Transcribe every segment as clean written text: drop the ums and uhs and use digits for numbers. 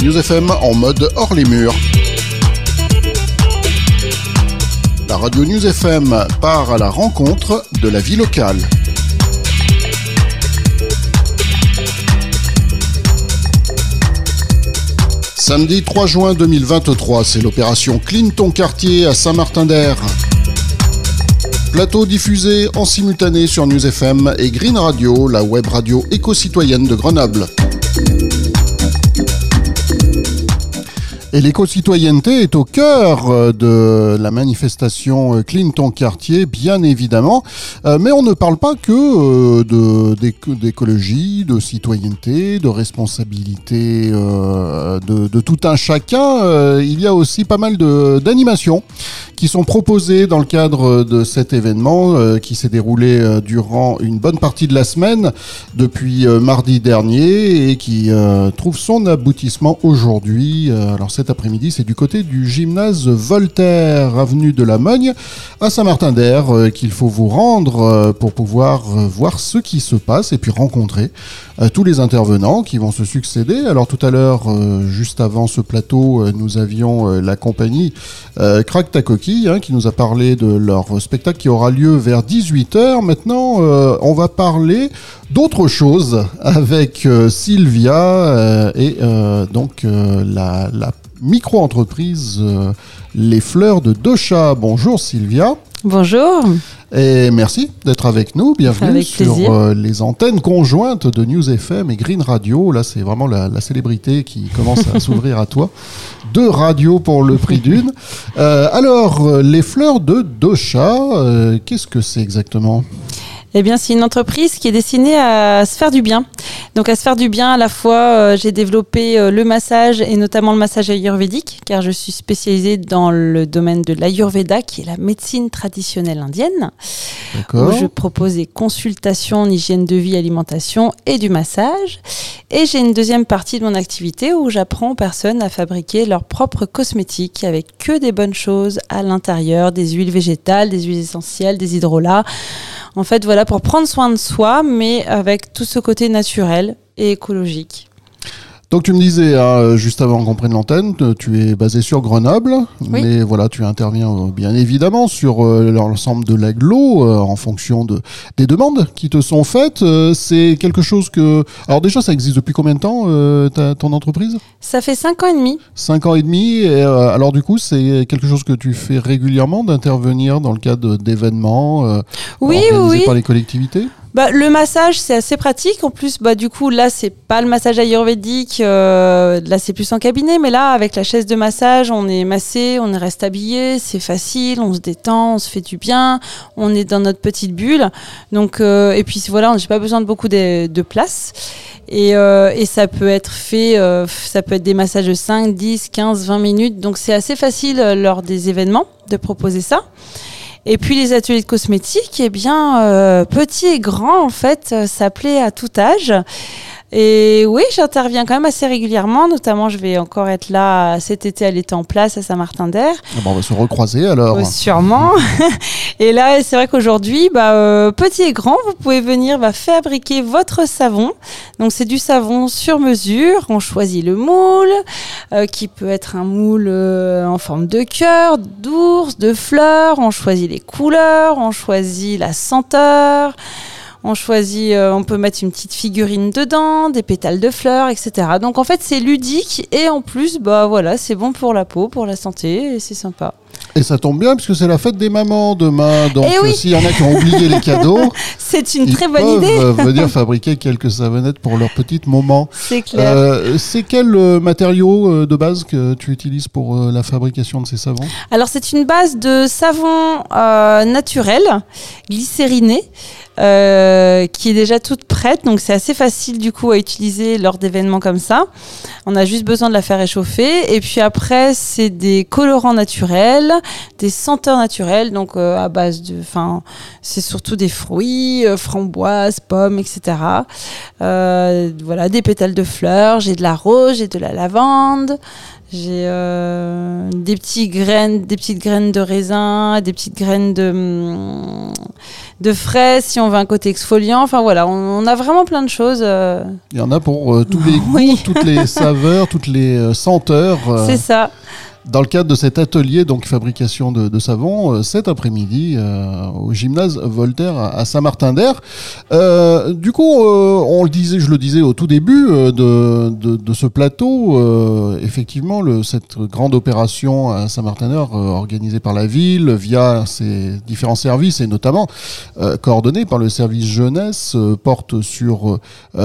News FM en mode hors les murs. La radio News FM part à la rencontre de la vie locale. Samedi 3 juin 2023, c'est l'opération Clean ton quartier à Saint-Martin-d'Air. Plateau diffusé en simultané sur News FM et Green Radio, la web radio éco-citoyenne de Grenoble. Et l'éco-citoyenneté est au cœur de la manifestation Clean ton quartier, bien évidemment. Mais on ne parle pas que d'écologie, de citoyenneté, de responsabilité de tout un chacun. Il y a aussi pas mal d'animations qui sont proposées dans le cadre de cet événement qui s'est déroulé durant une bonne partie de la semaine depuis mardi dernier et qui trouve son aboutissement aujourd'hui. Alors cet après-midi, c'est du côté du gymnase Voltaire, avenue de la Mogne, à Saint-Martin-d'Air, qu'il faut vous rendre pour pouvoir voir ce qui se passe et puis rencontrer tous les intervenants qui vont se succéder. Alors tout à l'heure, juste avant ce plateau, nous avions la compagnie Crack ta coquille qui nous a parlé de leur spectacle qui aura lieu vers 18h. Maintenant, on va parler d'autre chose avec Sylvia et donc la micro-entreprise Les Fleurs de Dosha. Bonjour Sylvia. Bonjour. Et merci d'être avec nous. Bienvenue sur les antennes conjointes de News FM et Green Radio. Là, c'est vraiment la célébrité qui commence à s'ouvrir à toi. 2 radios pour le prix d'une. Alors, Les Fleurs de Dosha, qu'est-ce que c'est exactement ? Eh bien, c'est une entreprise qui est destinée à se faire du bien. Donc, à se faire du bien, à la fois, j'ai développé le massage et notamment le massage ayurvédique, car je suis spécialisée dans le domaine de l'ayurveda, qui est la médecine traditionnelle indienne. D'accord. Où je propose des consultations en hygiène de vie, alimentation et du massage. Et j'ai une deuxième partie de mon activité où j'apprends aux personnes à fabriquer leurs propres cosmétiques avec que des bonnes choses à l'intérieur, des huiles végétales, des huiles essentielles, des hydrolats. En fait, voilà, pour prendre soin de soi, mais avec tout ce côté naturel et écologique. Donc tu me disais, juste avant qu'on prenne l'antenne, tu es basé sur Grenoble, oui. Mais voilà, tu interviens bien évidemment sur l'ensemble de l'agglo en fonction des demandes qui te sont faites. C'est quelque chose que... Alors déjà, ça existe depuis combien de temps, ton entreprise ? Ça fait 5 ans et demi. 5 ans et demi, et alors du coup, c'est quelque chose que tu fais régulièrement, d'intervenir dans le cadre d'événements organisés par les collectivités ? Le massage, c'est assez pratique. En plus, du coup, là, c'est pas le massage ayurvédique. Là, c'est plus en cabinet. Mais là, avec la chaise de massage, on est massé, on reste habillé. C'est facile, on se détend, on se fait du bien. On est dans notre petite bulle. Donc, et puis voilà, j'ai pas besoin de beaucoup de place. Et ça peut être fait, ça peut être des massages de 5, 10, 15, 20 minutes. Donc, c'est assez facile lors des événements de proposer ça. Et puis les ateliers de cosmétiques, eh bien, petits et grands, en fait, ça plaît à tout âge. Et oui, j'interviens quand même assez régulièrement, notamment je vais encore être là cet été à l'été en place à Saint-Martin-d'Air. On va se recroiser alors. Sûrement. Et là, c'est vrai qu'aujourd'hui, petit et grand, vous pouvez venir fabriquer votre savon. Donc c'est du savon sur mesure, on choisit le moule, qui peut être un moule en forme de cœur, d'ours, de fleurs, on choisit les couleurs, on choisit la senteur. On choisit, on peut mettre une petite figurine dedans, des pétales de fleurs, etc. Donc en fait, c'est ludique et en plus, c'est bon pour la peau, pour la santé et c'est sympa. Et ça tombe bien puisque c'est la fête des mamans demain. Donc s'il y en a qui ont oublié les cadeaux, c'est une très bonne idée. Ils peuvent venir fabriquer quelques savonnettes pour leur petite maman. C'est clair. C'est quel matériau de base que tu utilises pour la fabrication de ces savons ? Alors c'est une base de savon naturel, glycériné. Qui est déjà toute prête, donc c'est assez facile du coup à utiliser lors d'événements comme ça. On a juste besoin de la faire réchauffer et puis après c'est des colorants naturels, des senteurs naturelles, donc à base de, c'est surtout des fruits, framboises, pommes, etc. Voilà, des pétales de fleurs, j'ai de la rose, j'ai de la lavande. J'ai des petites graines de raisin, des petites graines de frais si on veut un côté exfoliant. Enfin voilà, on a vraiment plein de choses. Il y en a pour tous les goûts, Oui. toutes les saveurs, toutes les senteurs. C'est ça. Dans le cadre de cet atelier donc fabrication de savon, cet après-midi au gymnase Voltaire à Saint-Martin-d'Air. Du coup, je le disais au tout début de ce plateau, effectivement, cette grande opération à Saint-Martin-d'Air organisée par la ville via ses différents services et notamment coordonnée par le service jeunesse porte sur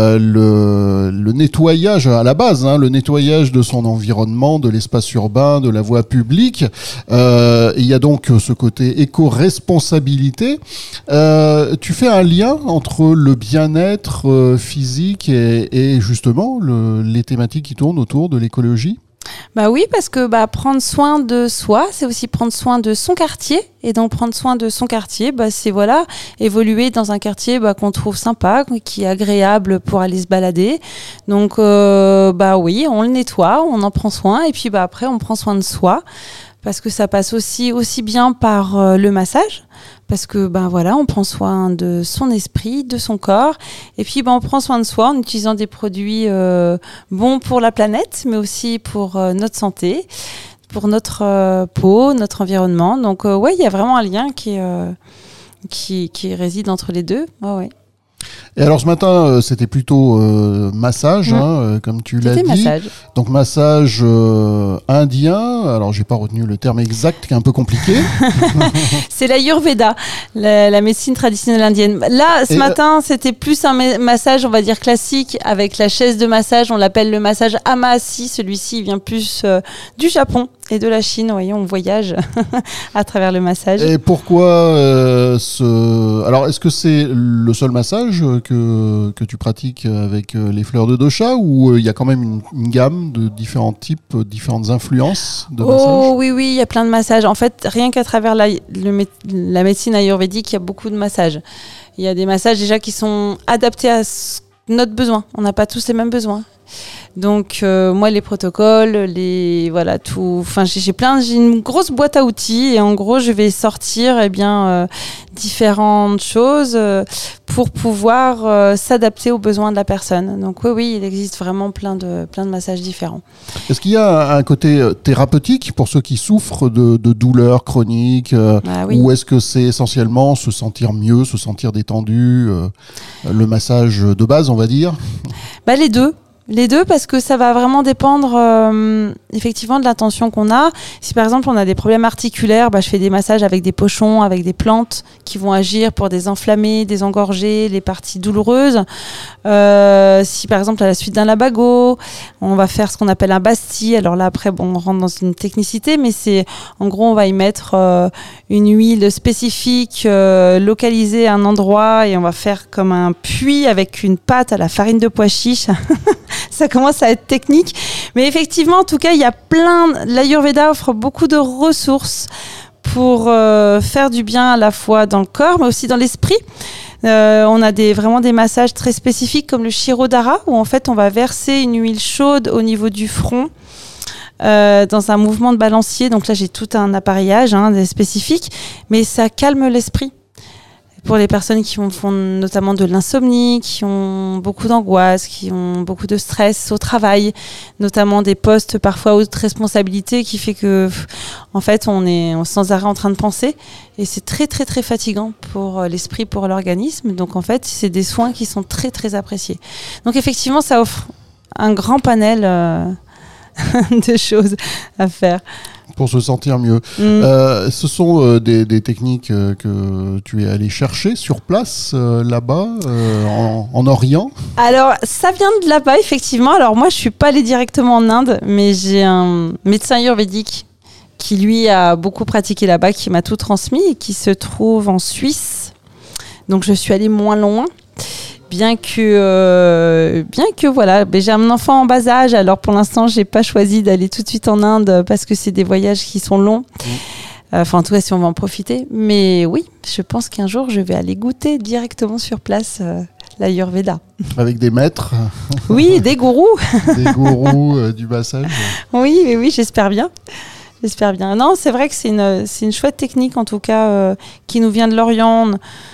le nettoyage à la base, le nettoyage de son environnement, de l'espace urbain, de la voie publique. Il y a donc ce côté éco-responsabilité. Tu fais un lien entre le bien-être physique et justement les thématiques qui tournent autour de l'écologie? Bah oui, parce que prendre soin de soi, c'est aussi prendre soin de son quartier. Et donc prendre soin de son quartier, c'est évoluer dans un quartier qu'on trouve sympa, qui est agréable pour aller se balader. Donc oui, on le nettoie, on en prend soin, et puis après on prend soin de soi, parce que ça passe aussi bien par le massage. Parce que on prend soin de son esprit, de son corps, et puis on prend soin de soi en utilisant des produits bons pour la planète, mais aussi pour notre santé, pour notre peau, notre environnement. Donc il y a vraiment un lien qui réside entre les deux. Ouais. Et alors ce matin, c'était plutôt massage, comme tu l'as dit. Massage. Donc massage indien. Alors j'ai pas retenu le terme exact, qui est un peu compliqué. C'est l'Ayurveda, la médecine traditionnelle indienne. Là, ce matin, c'était plus un massage, on va dire classique, avec la chaise de massage. On l'appelle le massage Hamasi. Celui-ci, il vient plus du Japon et de la Chine. Vous voyez, on voyage à travers le massage. Et pourquoi Alors, est-ce que c'est le seul massage que tu pratiques avec les fleurs de dosha, ou il y a quand même une gamme de différents types, différentes influences de massage? Oh oui, il y a plein de massages. En fait, rien qu'à travers la médecine ayurvédique, il y a beaucoup de massages. Il y a des massages déjà qui sont adaptés à notre besoin. On n'a pas tous les mêmes besoins. Donc moi les protocoles, tout. Enfin j'ai une grosse boîte à outils et en gros je vais sortir différentes choses pour pouvoir s'adapter aux besoins de la personne. Donc oui, il existe vraiment plein de massages différents. Est-ce qu'il y a un côté thérapeutique pour ceux qui souffrent de douleurs chroniques, oui. Ou est-ce que c'est essentiellement se sentir mieux, se sentir détendu, le massage de base, on va dire? Les deux. Les deux, parce que ça va vraiment dépendre effectivement de l'intention qu'on a. Si par exemple on a des problèmes articulaires, je fais des massages avec des pochons, avec des plantes qui vont agir pour désenflammer, désengorger les parties douloureuses. Si par exemple à la suite d'un labago, on va faire ce qu'on appelle un basti. Alors là après on rentre dans une technicité, mais c'est en gros on va y mettre une huile spécifique localisée à un endroit et on va faire comme un puits avec une pâte à la farine de pois chiche. Ça commence à être technique, mais effectivement, en tout cas, il y a l'Ayurveda offre beaucoup de ressources pour faire du bien à la fois dans le corps, mais aussi dans l'esprit. On a vraiment des massages très spécifiques comme le Shirodhara, où en fait, on va verser une huile chaude au niveau du front. Dans un mouvement de balancier. Donc là, j'ai tout un appareillage spécifique, mais ça calme l'esprit. Pour les personnes qui font notamment de l'insomnie, qui ont beaucoup d'angoisse, qui ont beaucoup de stress au travail, notamment des postes parfois haute responsabilité, qui fait que, en fait, on est sans arrêt en train de penser. Et c'est très, très, très fatigant pour l'esprit, pour l'organisme. Donc, en fait, c'est des soins qui sont très, très appréciés. Donc, effectivement, ça offre un grand panel de choses à faire. Pour se sentir mieux. Ce sont des techniques que tu es allé chercher sur place, là-bas, en Orient? Alors, ça vient de là-bas, effectivement. Alors, moi, je ne suis pas allée directement en Inde, mais j'ai un médecin ayurvédique qui, lui, a beaucoup pratiqué là-bas, qui m'a tout transmis et qui se trouve en Suisse. Donc, je suis allée moins loin. Bien que voilà, j'ai un enfant en bas âge, alors pour l'instant, j'ai pas choisi d'aller tout de suite en Inde parce que c'est des voyages qui sont longs. En tout cas, si on va en profiter. Mais oui, je pense qu'un jour, je vais aller goûter directement sur place l'Ayurveda. Avec des maîtres? Oui, des gourous. Des gourous du massage? Oui, j'espère bien. J'espère bien. Non, c'est vrai que c'est une chouette technique, en tout cas, qui nous vient de l'Orient.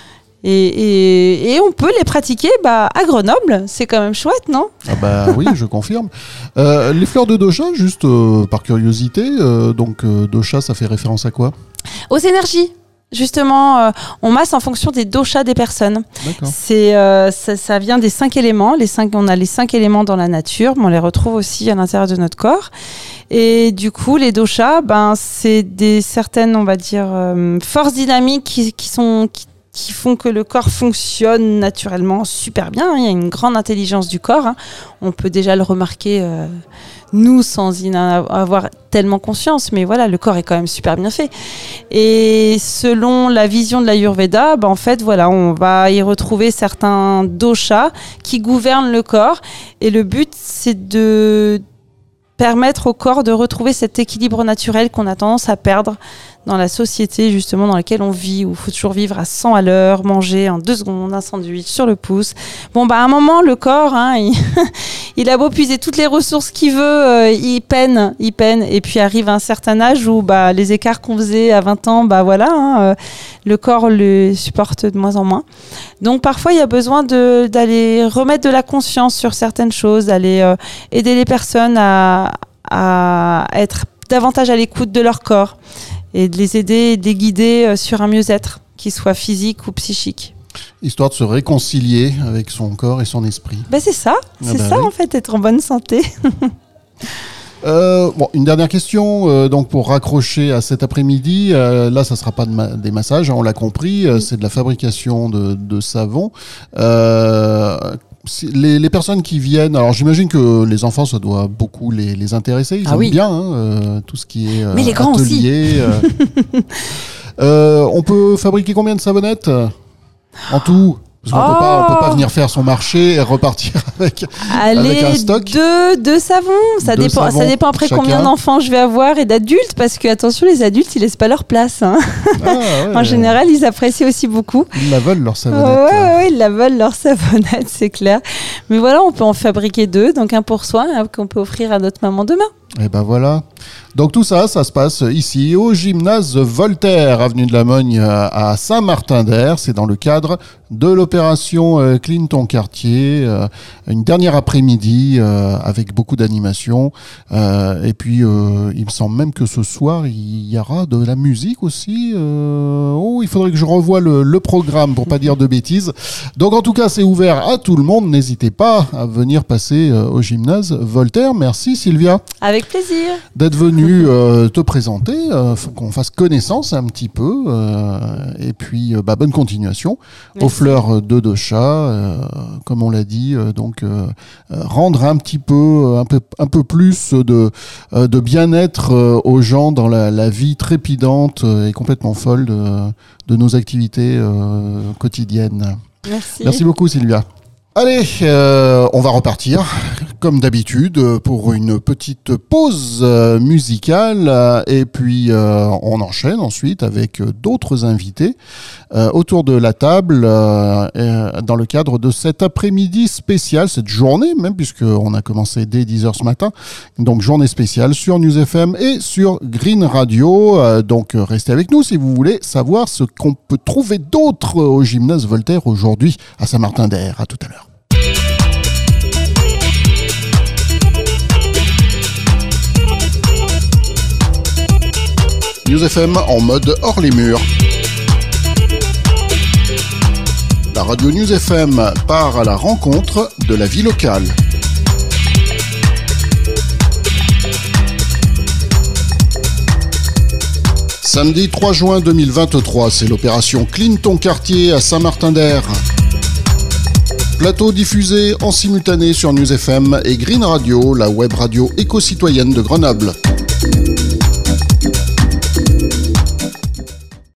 Et on peut les pratiquer à Grenoble. C'est quand même chouette, non? Ah bah oui, je confirme. Les fleurs de dosha, juste par curiosité, dosha, ça fait référence à quoi? Aux énergies. Justement, on masse en fonction des doshas des personnes. D'accord. Ça vient des 5 éléments. On a les 5 éléments dans la nature, mais on les retrouve aussi à l'intérieur de notre corps. Et du coup, les doshas, c'est certaines, on va dire, forces dynamiques qui font que le corps fonctionne naturellement super bien. Il y a une grande intelligence du corps. On peut déjà le remarquer, nous, sans y avoir tellement conscience. Mais voilà, le corps est quand même super bien fait. Et selon la vision de l'Ayurveda, en fait, voilà, on va y retrouver certains doshas qui gouvernent le corps. Et le but, c'est de permettre au corps de retrouver cet équilibre naturel qu'on a tendance à perdre dans la société justement dans laquelle on vit, où il faut toujours vivre à 100 à l'heure, manger en 2 secondes, un sandwich sur le pouce. À un moment, le corps, il a beau puiser toutes les ressources qu'il veut, il peine. Et puis arrive un certain âge où les écarts qu'on faisait à 20 ans, le corps le supporte de moins en moins. Donc parfois, il y a besoin d'aller remettre de la conscience sur certaines choses, d'aller aider les personnes à être davantage à l'écoute de leur corps et de les aider et de les guider sur un mieux-être, qu'il soit physique ou psychique. Histoire de se réconcilier avec son corps et son esprit. C'est ça, oui. En fait, être en bonne santé. Une dernière question, donc pour raccrocher à cet après-midi, là ça sera pas des massages, on l'a compris, c'est de la fabrication de savon. Les personnes qui viennent, alors j'imagine que les enfants ça doit beaucoup les intéresser, ils aiment bien tout ce qui est mais les grands atelier. Aussi. On peut fabriquer combien de savonnettes en tout? Parce qu'on peut pas venir faire son marché et repartir avec un stock. Deux savons. Ça dépend après chacun. Combien d'enfants je vais avoir et d'adultes, parce que attention, les adultes, ils laissent pas leur place. En général, ils apprécient aussi beaucoup. Ils la veulent leur savonnette. Ouais, ils la veulent leur savonnette, c'est clair. Mais voilà, on peut en fabriquer 2, donc un pour soi, qu'on peut offrir à notre maman demain. Et voilà. Donc tout ça se passe ici au gymnase Voltaire, avenue de la Mogne à Saint-Martin-d'Air. C'est dans le cadre de l'opération Clean ton quartier. Une dernière après-midi avec beaucoup d'animation. Et puis il me semble même que ce soir il y aura de la musique aussi. Il faudrait que je revoie le programme pour pas dire de bêtises. Donc en tout cas c'est ouvert à tout le monde. N'hésitez pas à venir passer au gymnase Voltaire. Merci Sylvia. Avec plaisir. D'être venue te présenter, faut qu'on fasse connaissance un petit peu, et puis bonne continuation. Merci. Aux fleurs de dosha, comme on l'a dit, rendre un peu plus de bien-être aux gens dans la vie trépidante et complètement folle de nos activités quotidiennes. Merci beaucoup Sylvia. Allez, on va repartir, comme d'habitude, pour une petite pause musicale, et puis on enchaîne ensuite avec d'autres invités autour de la table, dans le cadre de cet après-midi spécial, cette journée même, puisqu'on a commencé dès 10h ce matin, donc journée spéciale sur News FM et sur Green Radio, donc restez avec nous si vous voulez savoir ce qu'on peut trouver d'autre au gymnase Voltaire aujourd'hui à Saint-Martin-d'Air. À tout à l'heure. News FM en mode hors les murs. La radio News FM part à la rencontre de la vie locale. Samedi 3 juin 2023, c'est l'opération Clean ton quartier à Saint-Martin-d'Air. Plateau diffusé en simultané sur News FM et Green Radio, la web radio éco-citoyenne de Grenoble.